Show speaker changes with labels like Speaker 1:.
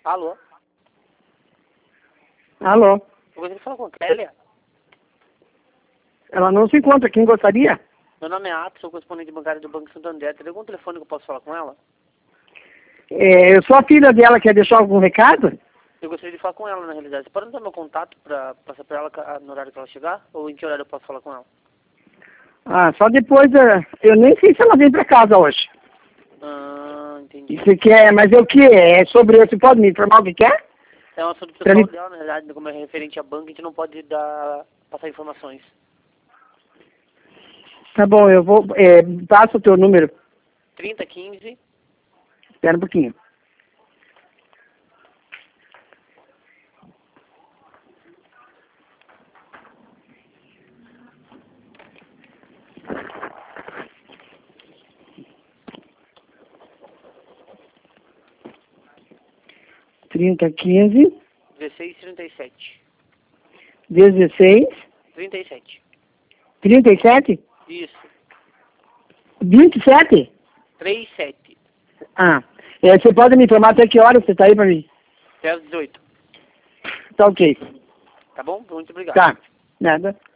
Speaker 1: Alô?
Speaker 2: Alô?
Speaker 1: Eu gostaria de falar com a Clélia.
Speaker 2: Ela não se encontra. Quem gostaria?
Speaker 1: Meu nome é Atos, sou correspondente bancário do Banco Santander. Tem algum telefone que eu posso falar com ela?
Speaker 2: Eu sou a filha dela. Quer deixar algum recado?
Speaker 1: Eu gostaria de falar com ela, na realidade. Você pode me dar meu contato pra passar pra ela no horário que ela chegar? Ou em que horário eu posso falar com ela?
Speaker 2: Ah, só depois... eu nem sei se ela vem pra casa hoje.
Speaker 1: Entendi.
Speaker 2: Você quer... Mas é o que? É sobre... Você pode me informar o que quer?
Speaker 1: É um assunto pessoal dela, na realidade. Como é referente a banco, a gente não pode passar informações.
Speaker 2: Tá bom, eu vou... passa o teu número.
Speaker 1: 3015...
Speaker 2: Espera um pouquinho. Trinta,
Speaker 1: 1637.
Speaker 2: 16,
Speaker 1: 37.
Speaker 2: 37,
Speaker 1: Isso.
Speaker 2: 27.
Speaker 1: 37.
Speaker 2: Ah, você pode me informar até que hora você tá aí pra mim?
Speaker 1: Até às 18.
Speaker 2: Tá ok.
Speaker 1: Tá bom? Muito obrigado.
Speaker 2: Tá, nada.